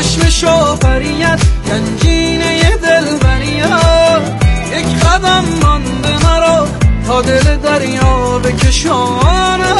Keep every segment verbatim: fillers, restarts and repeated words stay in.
چشمش آفریت گنجینه دلبریت. یک قدم مانده مرا تا دل دریا بکشانم.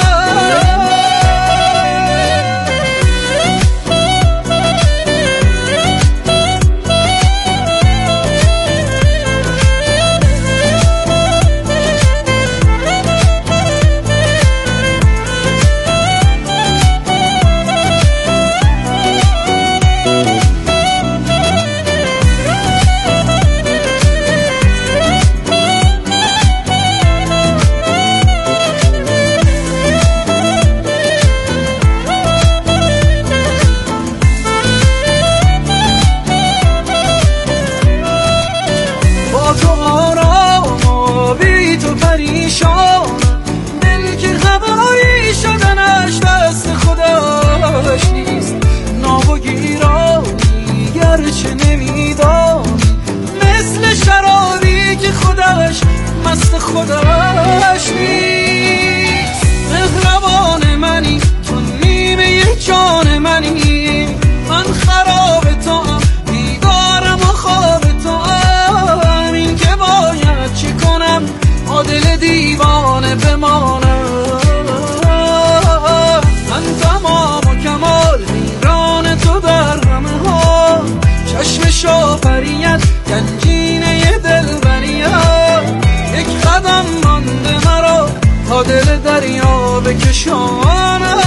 دل که هوایی شدنش دست خودش نیست. ناب و گیرانی گرچه نمیدانی مثل شرابی که خودش مست خودش نیست. مهربان منی تو نیمه جان منی، من خراب تو ام بیدارم و خواب تو ام. این که باید چی کنم دل دیوانه بمانم. من تمام و کمال حیران تو در همه ها. چشمش آفریت گنجینه دلبریت. یک قدم مانده مرا تا دل دریا بکشانم.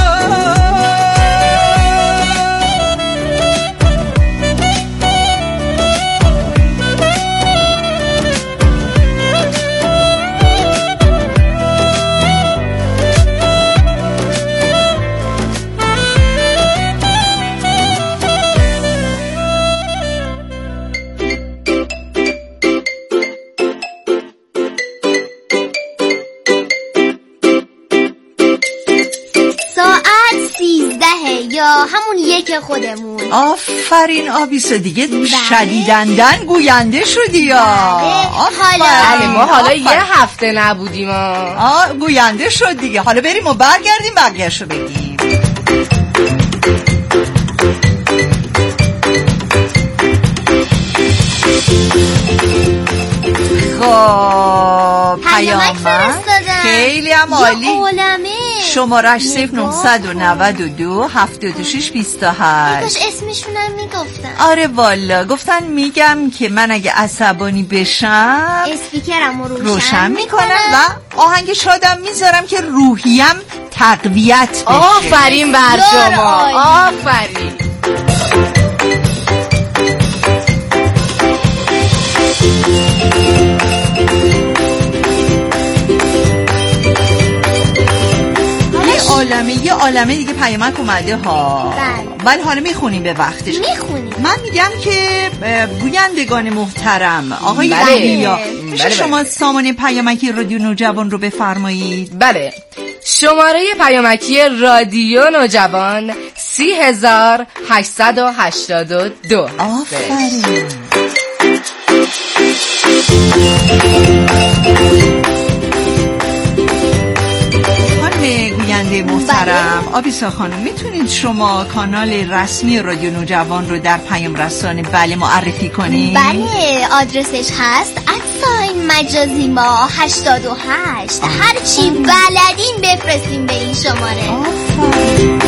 یا همون یک خودمون. آفرین آبیسا، دیگه شدیدندن گوینده شدی یا حالا ما حالا یه هفته نبودیم آه گوینده شد دیگه. حالا بریم و برگردیم بقیه‌شو بگیم. خب پیامک خیلی هم عالی. شمارش صفر نهصد و نود و دو هفتاد و شش بیست و هشت. کاش اسمشونم میگفتن. آره والا گفتن میگم که من اگه عصبانی بشم اسپیکرم رو روشن, روشن میکنم و آهنگ شادم میذارم که روحیم تقویت بشه. آفرین بر شما، آفرین. عالمه یه عالمه دیگه پیامک اومده ها. بله حالا میخونیم به وقتش. میخونیم. من میگم که گویندگان محترم آقای رادیا میشه بله شما بله. سامانه پیامکی رادیو نوجوان رو بفرمایید. بله شماره پیامکی رادیو نوجوان سی هزار هشتصد و هشتاد و دو. آفرین. گوینده محترم آبیسا خانم، میتونید شما کانال رسمی رادیو نوجوان رو در پیام رسان بله معرفی کنید؟ بله آدرسش هست ادساین مجازی ما هشتاد و هشت. هرچی بلدین بفرستیم به این شماره. آفرین.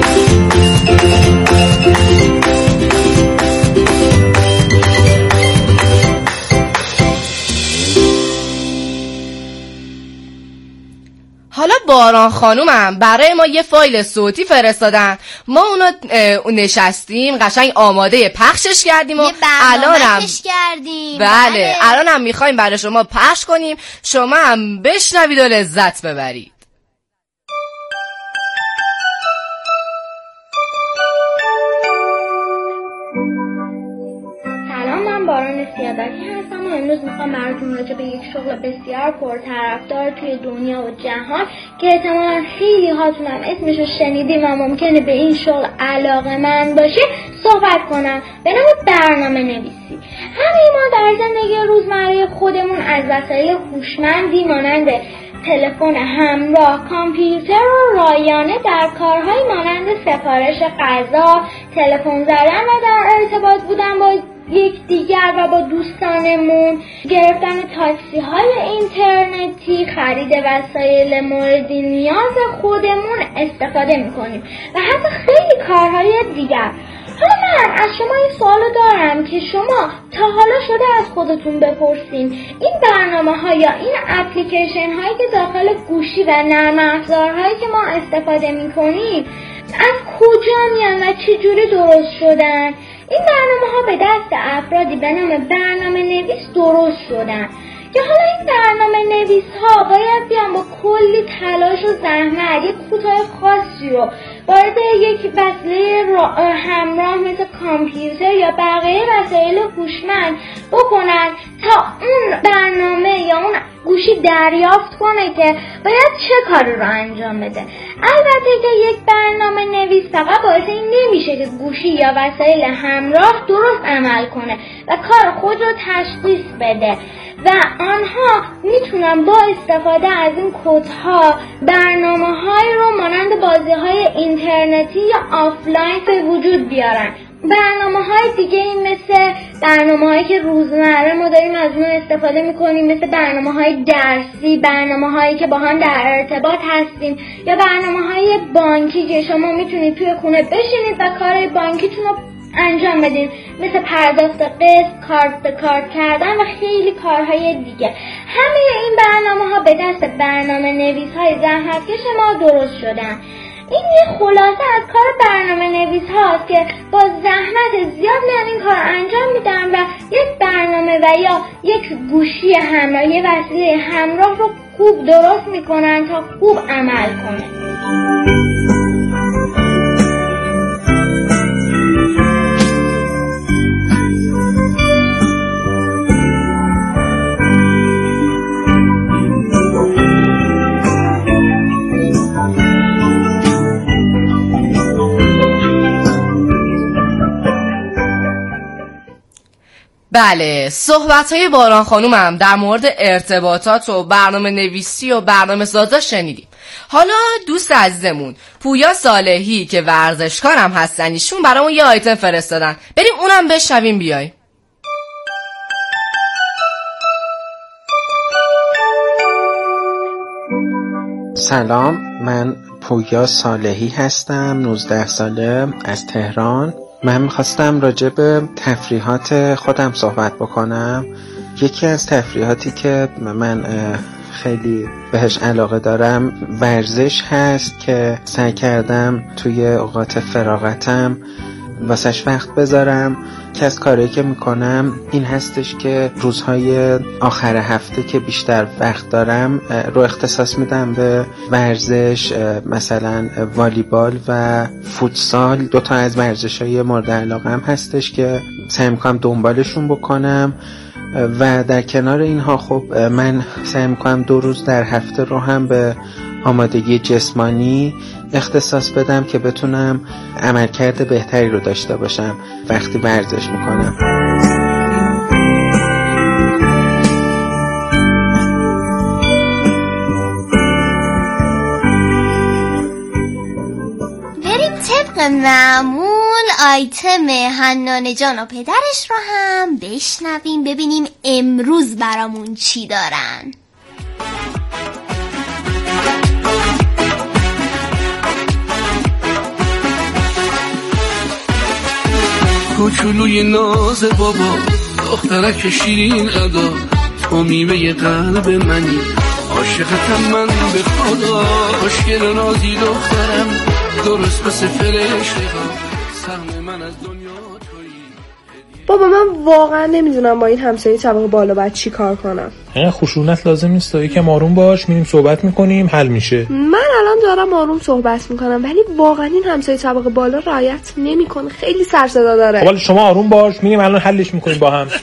حالا باران خانومم برای ما یه فایل صوتی فرستادن، ما اونا نشستیم قشنگ آماده پخشش کردیم و الانم کردیم. بله, بله. الانم میخوایم برای شما پخش کنیم، شما هم بشنوید و لذت ببرید. سلام، من باران سیادتی هستم و امروز میخوام براتون راجع به یک شغل بسیار پرطرفدار توی دنیا و جهان که احتمالاً خیلی هاتونم اسمش رو شنیدیم و ممکنه به این شغل علاقه‌مند باشه صحبت کنم، به نام برنامه نویسی. همه ما در زندگی روزمره خودمون از وسایل هوشمندی مانند تلفن همراه، کامپیوتر و رایانه در کارهای مانند سفارش غذا، تلفن زدن و در ارتباط بودن با یک دیگر و با دوستانمون، گرفتن تاکسی های اینترنتی، خرید وسایل مورد نیاز خودمون استفاده میکنیم و حتی خیلی کارهای دیگر. حالا من از شما این سوالو دارم که شما تا حالا شده از خودتون بپرسین این برنامه ها یا این اپلیکیشن هایی که داخل گوشی و نرم افزارهایی که ما استفاده میکنیم از کجا میان و چجوری درست شدن؟ این برنامه ها به دست افرادی به نام برنامه نویس درست شدن که حالا این برنامه نویس ها باید بیان با کلی تلاش و زحمت یک کوتاه خاصی رو وارد یک وسیله همراه مثل کامپیوتر یا بقیه وسایل هوشمند بکنن تا اون برنامه یا اون گوشی دریافت کنه که باید چه کاری رو انجام بده. البته که یک برنامه نویس فقط باعث این نمیشه که گوشی یا وسایل همراه درست عمل کنه و کار خود رو تشخیص بده و آنها میتونن با استفاده از این کدها برنامه‌هایی رو مانند بازی‌های اینترنتی یا آفلاین به وجود بیارن. برنامه‌های دیگه این مثل برنامه‌هایی که روزمره ما داریم از اون استفاده می‌کنیم، مثل برنامه‌های درسی، برنامه‌هایی که با هم در ارتباط هستیم یا برنامه‌های بانکی که شما میتونید توی خونه بشینید و کارهای بانکیتون رو انجام بدین، مثل پرداخت قسط، کارت به کارت کردن و خیلی کارهای دیگه. همه این برنامه ها به دست برنامه نویس های زحمتکش ما درست شدن. این یه خلاصه از کار برنامه نویس هاست که با زحمت زیاد میان این کار انجام میدن و یک برنامه و یا یک گوشی همراه، یه وسیله همراه رو خوب درست میکنن تا خوب عمل کنه. بله، صحبت‌های باران خانومم در مورد ارتباطات و برنامه نویسی و برنامه سازا شنیدیم. حالا دوست عزیزمون پویا صالحی که ورزشکارم هستن، ایشون برامون یه آیتم فرستادن، بریم اونم بشنویم بیای. سلام، من پویا صالحی هستم، نوزده ساله، از تهران. من میخواستم راجع به تفریحات خودم صحبت بکنم. یکی از تفریحاتی که من خیلی بهش علاقه دارم ورزش هست که سعی کردم توی اوقات فراغتم واسش وقت بذارم. که از کارهایی که میکنم این هستش که روزهای آخر هفته که بیشتر وقت دارم رو اختصاص میدم به ورزش، مثلا والیبال و فوتسال. دوتا از ورزش‌های مورد علاقه‌ام هستش که سعی میکنم دنبالشون بکنم و در کنار اینها خب من سعی میکنم دو روز در هفته رو هم به آمادگی جسمانی اختصاص بدم که بتونم عملکرد بهتری رو داشته باشم وقتی ورزش میکنم. بریم طبق معمول آیتم حنانه جان و پدرش رو هم بشنویم، ببینیم امروز برامون چی دارن. کوچولوی ناز بابا، دخترک شیرین ادا، تو میوه قلب منی، عاشقتم من به خدا، خوشگل نازی دخترم، درست مثل فرشته ها، سهم من از دنیا تویی. بابا من واقعا نمیدونم با این همسایه طبقه بالا باید چی کار کنم. نه خشونت لازم نیست، تا یکم آروم باش، میریم صحبت میکنیم حل میشه. من الان دارم آروم صحبت میکنم ولی واقعا این همسایه طبقه بالا رعایت نمیکنه، خیلی سر صدا داره. ولی شما آروم باش، میریم الان حلش میکنیم با هم.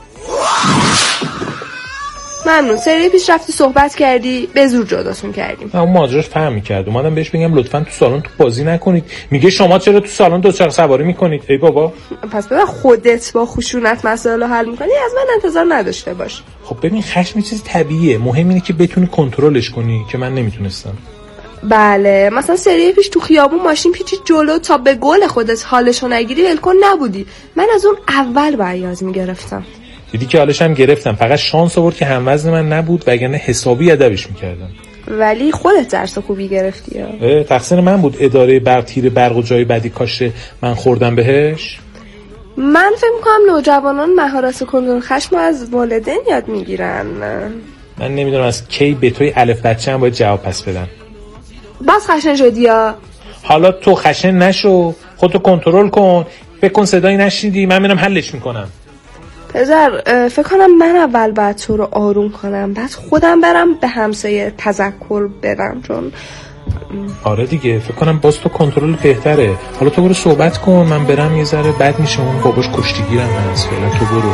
ممنون. سری پیش رفتی صحبت کردی، به زور جداتون کردیم. اون ماجراش فهم می‌کرد. اومدم بهش بگم لطفاً تو سالن تو بازی نکنید. میگه شما چرا تو سالن دوچرخه سواری میکنید؟ ای بابا. پس ببین خودت با خشونت مسائل رو حل میکنی، از من انتظار نداشته باش. خب ببین خشم چیز طبیعیه، مهم اینه که بتونی کنترلش کنی که من نمیتونستم. بله، مثلا سری پیش تو خیابون ماشین پیچید جلو تا به گل خودت حالشو نگیری ولکن نبودی. من از اون اول بیاز میگرفتم. دیدی که حالش هم گرفتم، فقط شانس آورد که هموزن من نبود وگرنه حسابی ادبش میکردم. ولی خودت درس خوبی گرفتی ها. تقصیر من بود اداره برق تیر برق و جای بدی کاشه من خوردم بهش. من فکر میکنم نوجوانان مهارت کنترل خشم از والدین یاد میگیرن. من نمیدونم از کی به توی الف بچه هم باید جواب پس بدم. بس خشن شدی یا؟ حالا تو خشن نشو، خودتو کنترل کن، فکر کن صدایی نشنیدی، من میرم حلش میکنم. پدر فکر کنم من اول باید تو رو آروم کنم، بعد خودم برم به همسایه تذکر بدم. چون آره دیگه فکر کنم باز تو کنترل بهتره. حالا تو برو صحبت کن، من برم یه ذره بد میشه، اون باباش کشتیگیرم هست. فعلا تو برو.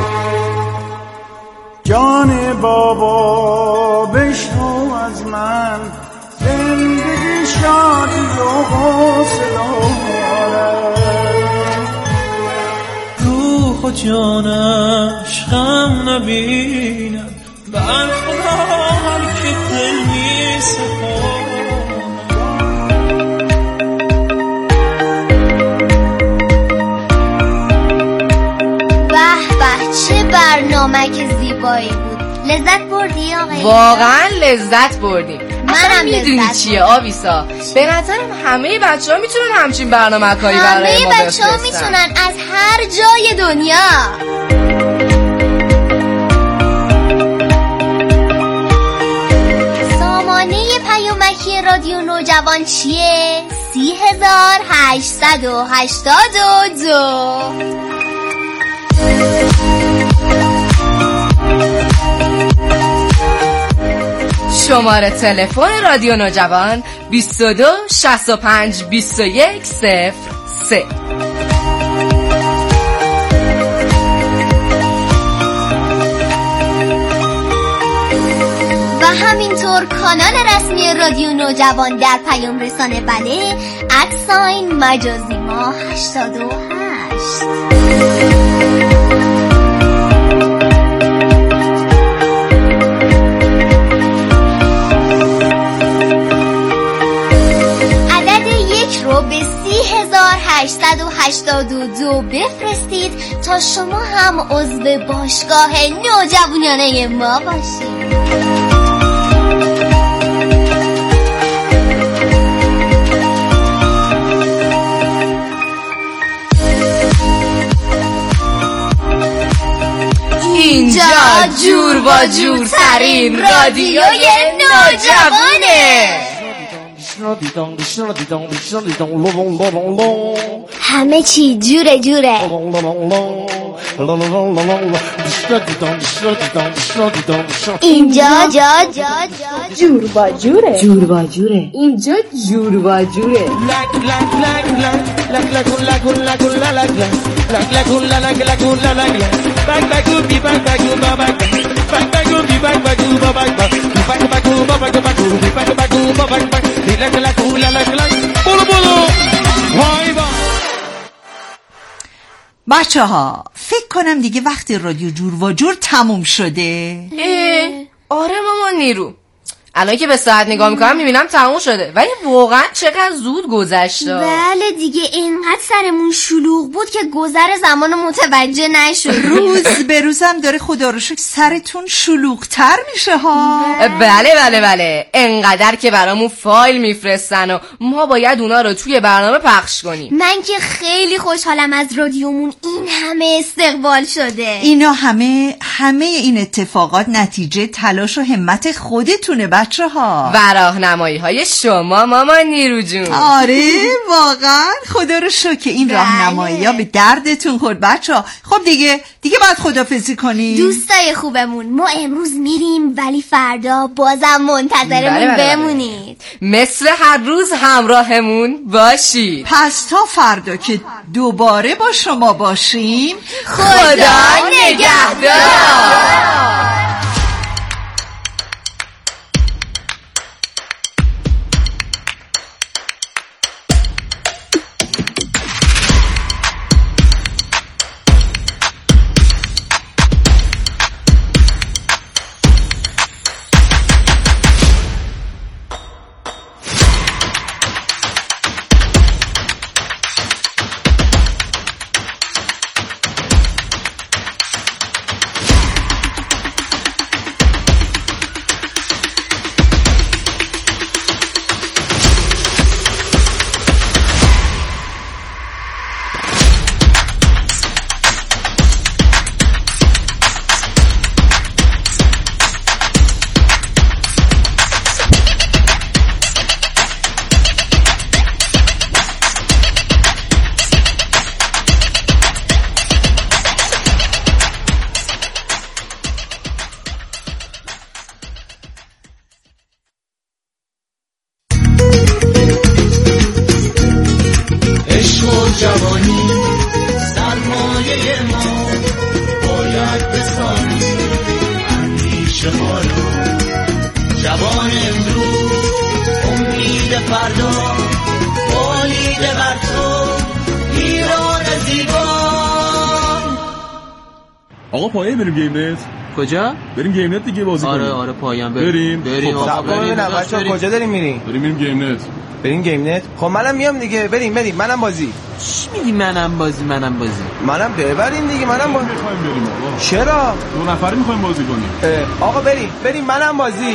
جان بابا بشنو از من، زندگی شادی و حوصله روح و جانش غم نبینم، بر خدا هر که دل می سپارم. به به چه برنامه که زیبایی بود. لذت بردی آقای؟ واقعا لذت بردیم. منم میدونی چیه آویسا؟ به نظرم همه بچه ها میتونن همچین برنامه کاری برای ما همه بچه ها میتونن از هر جای دنیا. سامانه پیامکی رادیو نوجوان چیه؟ سی هزار هشتصد و هشتاد و دو. شماره تلفن رادیو نوجوان بیست و دو شصت و پنج بیست و یک صفر سه. و همینطور کانال رسمی رادیو نوجوان در پیام رسانه بله ادساین مجازی ما هشتاد و هشت. رو به سی هزار هشتصد و هشتاد و دو بفرستید تا شما هم عضو باشگاه نوجوانانه ما باشید. اینجا جور با جور ترین رادیوی نوجوانه. همه چی جوره جوره. اینجا جا جا جور با جوره. جور با جوره. اینجا جور با جوره. بچه ها فکر کنم دیگه وقتی رادیو جور و جور تموم شده. آره مامان نیرو، الان که به ساعت نگاه میکنم میبینم تموم شده، ولی واقعا چقدر زود گذشت. بله دیگه اینقدر سرمون شلوغ بود که گذر زمان متوجه نشد. روز به روزم داره خدا رو شکر سرتون شلوغتر میشه ها. بله بله بله، انقدر که برامون فایل میفرستن و ما باید اونا رو توی برنامه پخش کنیم. من که خیلی خوشحالم از رادیومون این همه استقبال شده. اینا همه همه این اتفاقات نتیجه تلاش و همت خودتونه بچه ها و راهنمایی های شما مامان نیرو جون. آره واقعا خدا رو شکر این بله. راهنمایی ها به دردتون خورد بچه ها. خب دیگه دیگه باید خدافظی کنیم دوستای خوبمون. ما امروز میریم ولی فردا بازم منتظرمون بله بله بمونید بله. مثل هر روز همراهمون باشید. پس تا فردا که دوباره با شما باشیم خدا نگهدار. جوانی سرمایه ما باید بسازی اندیشه ها رو جوان امروز امید فردا بالیده بر تو ایران زیبا. آقا پایه بریم گیم نت. کجا؟ بریم گیم نت دیگه بازی کنیم. آره آره پایان بریم. بریم بریم آقا بریم. بچه‌ها کجا داریم میریم؟ بریم بریم گیم نت. بریم گیم نت. خب منم میام دیگه. بریم بریم منم بازی. چی میگی منم بازی منم بازی؟ منم ببریم دیگه منم بازی. میخوایم بریم آقا. چرا؟ دو نفری میخوایم بازی کنیم. آقا بریم بریم منم بازی.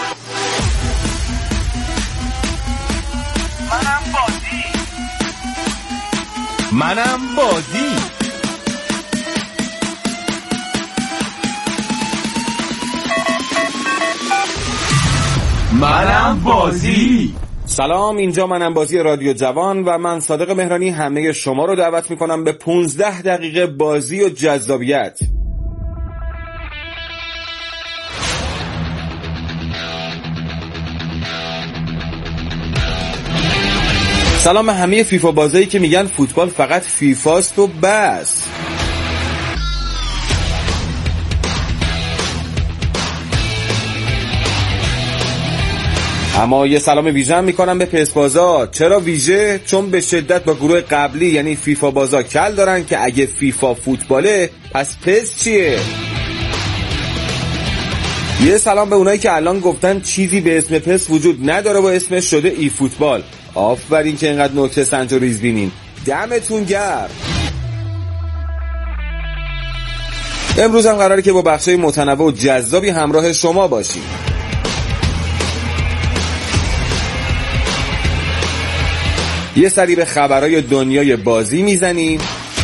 منم بازی. منم بازی. منم بازی. سلام، اینجا منم بازی رادیو جوان و من صادق مهرانی همه شما رو دعوت میکنم به پونزده دقیقه بازی و جذابیت. سلام به همه فیفا بازایی که میگن فوتبال فقط فیفاست و بس. اما یه سلام ویژه میکنم به پس بازا. چرا ویژه؟ چون به شدت با گروه قبلی یعنی فیفا بازا کل دارن که اگه فیفا فوتباله پس پس چیه؟ یه سلام به اونایی که الان گفتن چیزی به اسم پس وجود نداره و اسمش شده ای فوتبال. آفرین که اینقدر نکته سنج و ریز بینین. دمتون گرم. امروز هم قراره که با بخشای متنوع و جذابی همراه شما باشیم. یه سری به خبرهای دنیای بازی میزنیم،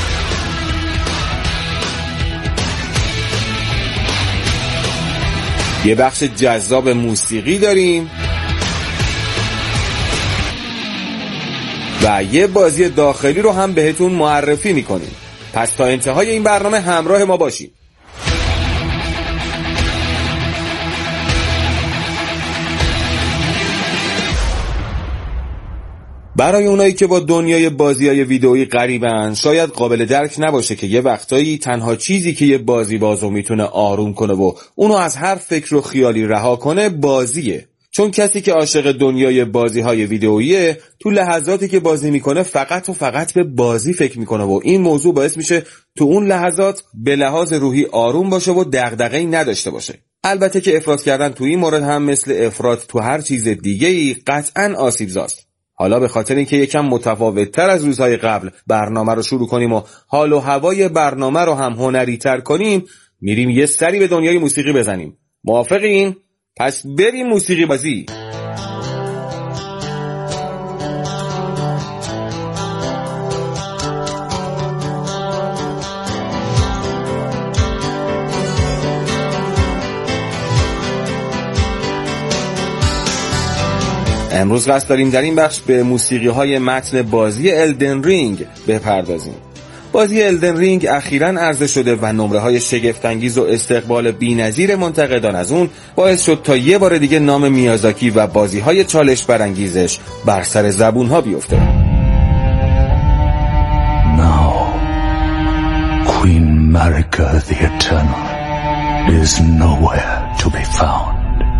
یه بخش جذاب موسیقی داریم و یه بازی داخلی رو هم بهتون معرفی میکنیم. پس تا انتهای این برنامه همراه ما باشید. برای اونایی که با دنیای بازی‌های ویدئویی غریبن شاید قابل درک نباشه که یه وقتایی تنها چیزی که یه بازی بازو میتونه آروم کنه و اونو از هر فکر و خیالی رها کنه بازیه. چون کسی که عاشق دنیای بازی‌های ویدئوییه تو لحظاتی که بازی میکنه فقط و فقط به بازی فکر میکنه و این موضوع باعث میشه تو اون لحظات به لحاظ روحی آروم باشه و دغدغه‌ای نداشته باشه. البته که افراط کردن تو این مورد هم مثل افراط تو هر چیز دیگه‌ای قطعاً آسیبزاست. حالا به خاطر اینکه یکم متفاوت‌تر از روزهای قبل برنامه رو شروع کنیم و حال و هوای برنامه رو هم هنری‌تر کنیم، میریم یه سری به دنیای موسیقی بزنیم. موافقین؟ پس بریم موسیقی بازی. امروز قصد داریم در این بخش به موسیقی‌های متن بازی الدن رینگ بپردازیم. بازی الدن رینگ اخیراً عرضه شده و نمره‌های شگفت‌انگیز و استقبال بی‌نظیر منتقدان از اون باعث شد تا یه بار دیگه نام میازاکی و بازی‌های چالش برانگیزش بر سر زبون‌ها بیفته. Now, Queen Marika the Eternal is nowhere to be found.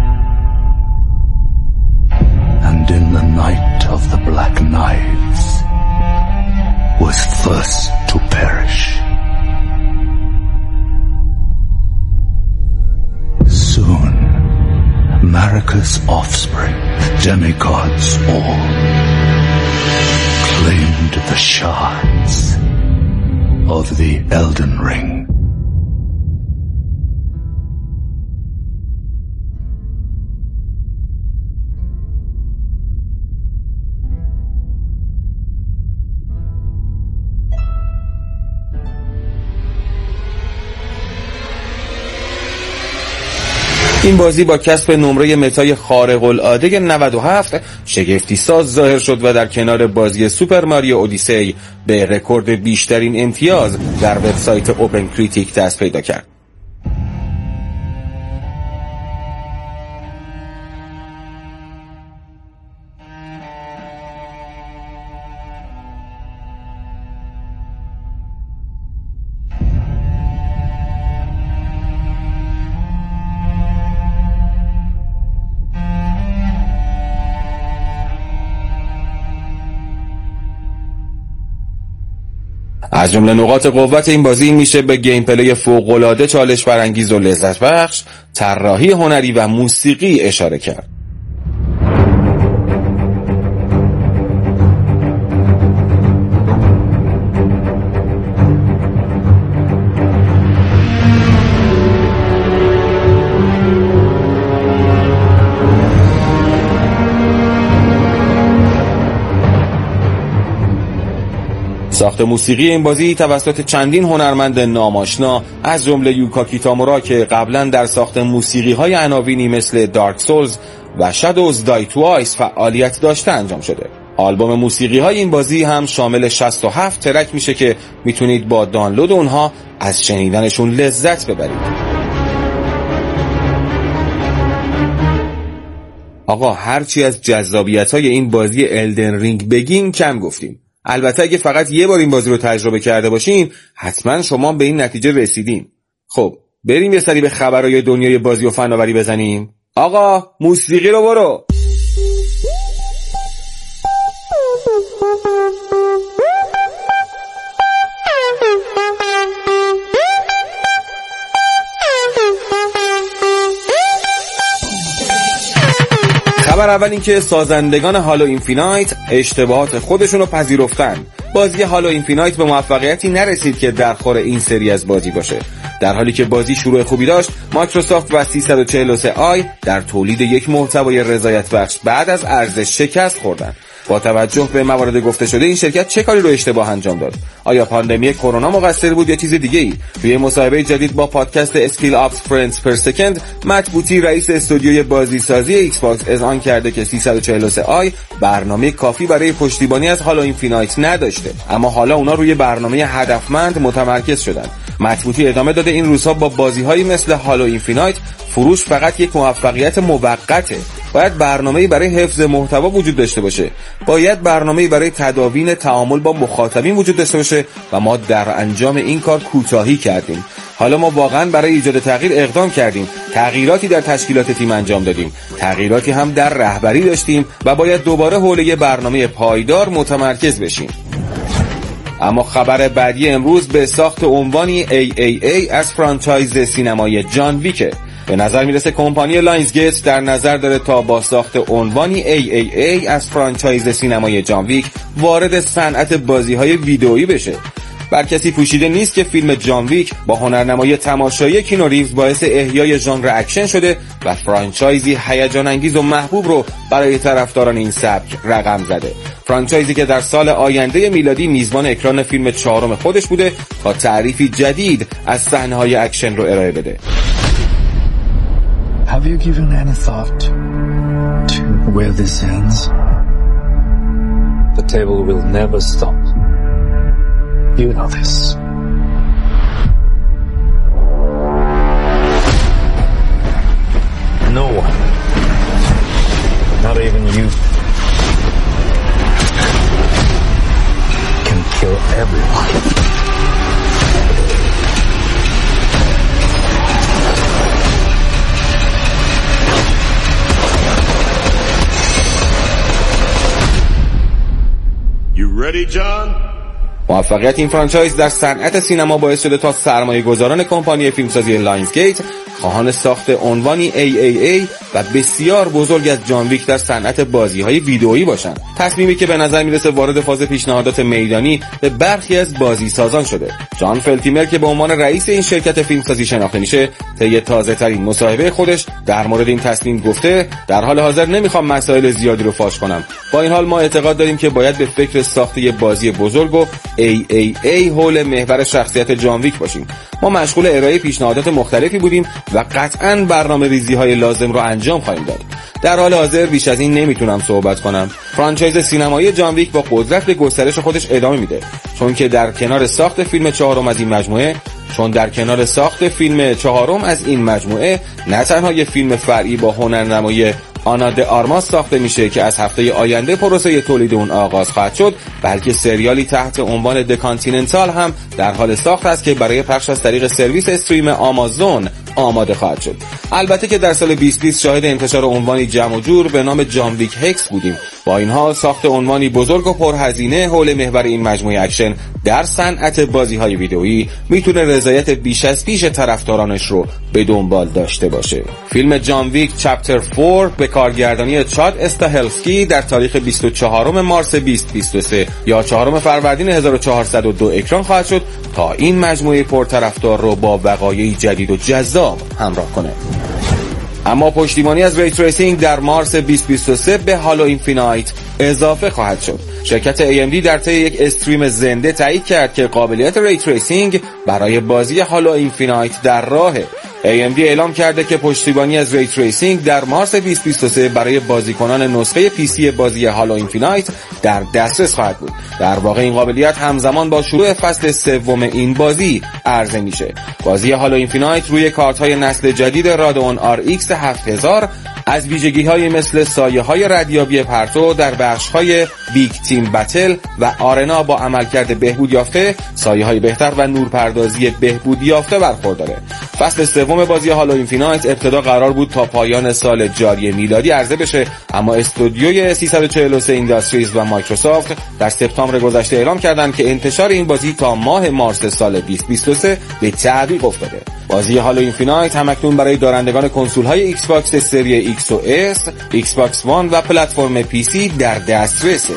And in the night of the Black Knights was first to perish. Soon, Marika's offspring, the demigods all, claimed the shards of the Elden Ring. این بازی با کسب نمره متای خارق العاده نود و هفت شگفتی ساز ظاهر شد و در کنار بازی سوپر ماریو اودیسی به رکورد بیشترین امتیاز در وبسایت اوپن کریتیک دست پیدا کرد. از جمله نقاط قوت این بازی میشه به گیم پلی فوق‌العاده چالش برانگیز و لذت بخش، طراحی هنری و موسیقی اشاره کرد. ساخت موسیقی این بازی توسط چندین هنرمند ناماشنا از جمله یوکا کیتامورا که قبلا در ساخت موسیقی‌های عناوینی مثل دارک سولز و شادوز دای توایس فعالیت داشته انجام شده. آلبوم موسیقی‌های این بازی هم شامل شصت و هفت ترک میشه که میتونید با دانلود اونها از شنیدنشون لذت ببرید. آقا هرچی از جذابیت‌های این بازی الدن رینگ بگیم کم گفتیم. البته اگه فقط یه بار این بازی رو تجربه کرده باشین حتما شما به این نتیجه رسیدین. خب بریم یه سری به خبرهای دنیای بازی و فناوری بزنیم. آقا موسیقی رو برو. خبر اول این که سازندگان هالو اینفینایت اشتباهات خودشون رو پذیرفتن. بازی هالو اینفینایت به موفقیتی نرسید که در خور این سری از بازی باشه. در حالی که بازی شروع خوبی داشت، مایکروسافت و سیصد و چهل و سه آی در تولید یک محتوای رضایت بخش بعد از ارزش شکست خوردن. با توجه به موارد گفته شده این شرکت چه کاری رو اشتباه انجام داد؟ آیا پاندمی کرونا مقصر بود یا چیز دیگه ای؟ توی مصاحبه جدید با پادکست اسکیل آپس فرندز پر سکند، مت بوتی رئیس استودیوی بازیسازی ایکس باکس اذعان کرده که سیصد و چهل و سه آی برنامه کافی برای پشتیبانی از هالو اینفینایت نداشته، اما حالا اونا روی برنامه هدفمند متمرکز شدن. مت بوتی ادامه داده این روزها با بازی‌هایی مثل هالو اینفینایت فروش فقط یک موفقیت موقته. باید برنامه‌ای برای حفظ محتوا وجود داشته باشه. باید برنامه‌ای برای تداوین تعامل با مخاطبین وجود داشته باشه و ما در انجام این کار کوتاهی کردیم. حالا ما واقعا برای ایجاد تغییر اقدام کردیم. تغییراتی در تشکیلات تیم انجام دادیم. تغییراتی هم در رهبری داشتیم و باید دوباره حول یه برنامه پایدار متمرکز بشیم. اما خبر بعدی امروز به ساخت عنوانی ای ای ای از فرانچایز سینمایی جان ویکه. به نظر میرسه کمپانی لاینزگیت در نظر داره تا با ساخت عنوانی ای ای ای از فرانچایز سینمایی جان ویک وارد صنعت بازی‌های ویدئویی بشه. بر کسی پوشیده نیست که فیلم جان ویک با هنرنمایی تماشایی کینو ریوز باعث احیای ژانر اکشن شده و فرانچایزی هیجان انگیز و محبوب رو برای طرفداران این سبک رقم زده. فرانچایزی که در سال آینده میلادی میزبان اکران فیلم چهارم خودش بوده تا تعریفی جدید از صحنه‌های اکشن رو ارائه بده. Have you given any thought to where this ends? The table will never stop. You know this. No one, not even you, can kill everyone. You ready, John? موفقیت این فرانچایز در صنعت سینما باعث شده تا سرمایه گذاران کمپانی فیلمسازی لاینزگیت خواهان ساخت عنوانی ای ای ای و بسیار بزرگ از جان ویک در صنعت بازی‌های ویدئویی باشند. تصمیمی که به نظر میرسه وارد فاز پیشنهادات میدانی به برخی از بازیسازان شده. جان فلتیمر که به عنوان رئیس این شرکت فیلمسازی شناخته میشه، طی تازه‌ترین مصاحبه خودش در مورد این تصمیم گفته در حال حاضر نمیخوام مسائل زیادی رو فاش کنم. با این حال ما اعتقاد داریم که باید به فکر ساخت یه بازی بزرگ و ای ای ای حول محور شخصیت جان ویک باشیم. ما مشغول ارائه پیشنهادات مختلفی بودیم و قطعاً برنامه‌ریزی‌های لازم رو انجام خواهیم داد. در حال حاضر بیش از این نمیتونم صحبت کنم. فرانچایز سینمایی جان ویک با قدرت به گسترش خودش ادامه میده، چون که در کنار ساخت فیلم چهارم از این مجموعه چون در کنار ساخت فیلم چهارم از این مجموعه نه تنها یه فیلم فرعی با هنرنمایی آنا د آرماس ساخته میشه که از هفته آینده پروسه تولید اون آغاز خواهد شد، بلکه سریالی تحت عنوان د کانتیننتال هم در حال ساخت است که برای پخش از طریق سرویس استریم آمازون آماده خواهد شد. البته که در سال بیست بیست شاهد انتشار عنوانی جمع و جور به نام جان ویک هکس بودیم. با این حال ساخت عنوانی بزرگ و پرهزینه حول محور این مجموعه اکشن در صنعت بازی‌های ویدئویی میتونه رضایت بیش از پیش طرفدارانش رو به دنبال داشته باشه. فیلم جان ویک چپتر چهار به کارگردانی چاد استاهلسکی در تاریخ بیست و چهارم مارس بیست بیست و سه یا چهارم فروردین هزار و چهارصد و دو اکران خواهد شد تا این مجموعه پرطرفدار رو با وقایعی جدید و جذاب همراه کنه. اما پشتیبانی از ری تریسینگ در مارس بیست بیست و سه به هالو اینفینایت اضافه خواهد شد. شرکت ای ام دی در طی یک استریم زنده تایید کرد که قابلیت ری تریسینگ برای بازی هالو اینفینایت در راهه. ای ام دی اعلام کرده که پشتیبانی از ری تریسینگ در مارس بیست بیست و سه برای بازیکنان نسخه پی سی بازی هالو اینفینایت در دسترس خواهد بود. در واقع این قابلیت همزمان با شروع فصل سوم این بازی عرضه میشه. بازی هالو اینفینایت روی کارت‌های نسل جدید رادئون آر ایکس هفت هزار از ویژگی‌های مثل سایه‌های ردیابی پرتو در بخش‌های بیگ تیم بتل و آرنا با عملکرد بهبود یافته، سایه‌های بهتر و نورپردازی بهبود یافته برخورداره. فصل سوم بازی هالو اینفینایت ابتدا قرار بود تا پایان سال جاری میلادی عرضه بشه، اما استودیوی سیصد و چهل و سه اینداستریز و مایکروسافت در سپتامبر گذشته اعلام کردند که انتشار این بازی تا ماه مارس سال بیست بیست و سه به تعویق افتاده. بازی هالو اینفینایت همکنون برای دارندگان کنسول‌های ایکس باکس سری ایکس و اس، ایکس باکس وان و پلتفرم پی سی در دسترسه.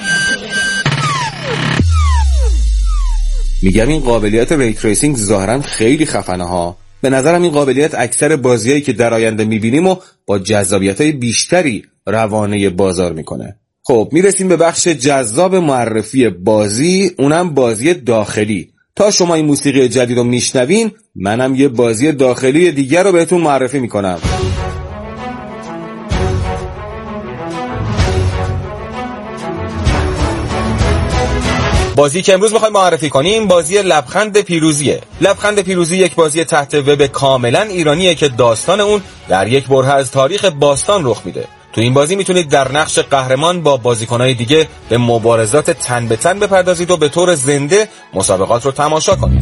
میگم این قابلیت ری تریسینگ ظاهرا خیلی خفنه ها. به نظرم این قابلیت اکثر بازیایی که در آینده میبینیم و با جذابیت‌های بیشتری روانه بازار میکنه. خب میرسیم به بخش جذاب معرفی بازی، اونم بازی داخلی. تا شما این موسیقی جدید رو میشنوین، منم یه بازی داخلی دیگر رو بهتون معرفی میکنم. بازی که امروز میخوایم معرفی کنیم بازی لبخند پیروزیه. لبخند پیروزی یک بازی تحت وب کاملا ایرانیه که داستان اون در یک بره از تاریخ باستان رخ میده. تو این بازی میتونید در نقش قهرمان با بازیکنهای دیگه به مبارزات تن به تن بپردازید و به طور زنده مسابقات رو تماشا کنید.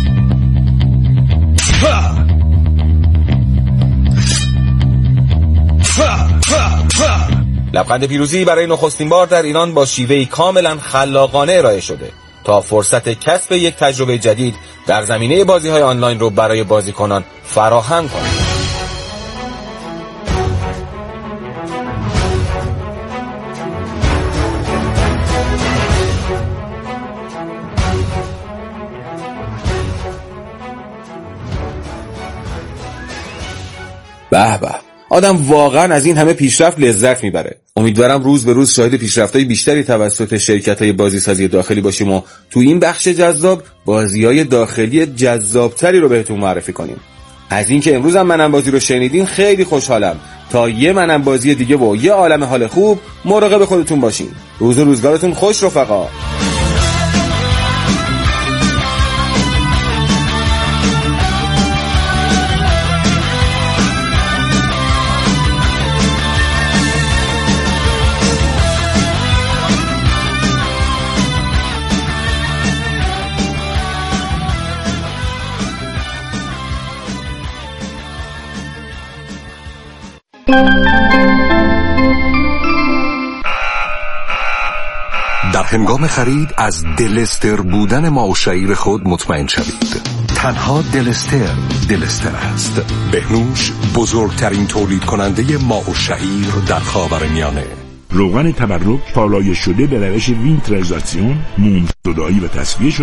لبخند پیروزی برای نخستین بار در ایران با شیوهی کاملا خلاقانه ارائه شده تا فرصت کسب یک تجربه جدید در زمینه بازی‌های آنلاین رو برای بازیکنان فراهم کنه. به به، آدم واقعا از این همه پیشرفت لذت میبره. امیدوارم روز به روز شاهد پیشرفت‌های بیشتری توسط شرکت‌های بازیسازی داخلی باشیم و تو این بخش جذاب بازی‌های داخلی جذابتری رو بهتون معرفی کنیم. از اینکه امروز هم منم بازی رو شنیدین خیلی خوشحالم. تا یه منم بازی دیگه و یه عالم حال خوب مراقب خودتون باشین. روز و روزگارتون خوش رفقا. در هنگام خرید از دلستر بودن ما و شعیر خود مطمئن شوید. تنها دلستر دلستر است. بهنوش بزرگترین تولید کننده ما و شعیر در خاورمیانه. روغن تبرک پالایش شده به روش وینترایزاسیون، موم زدایی و تصفیه شده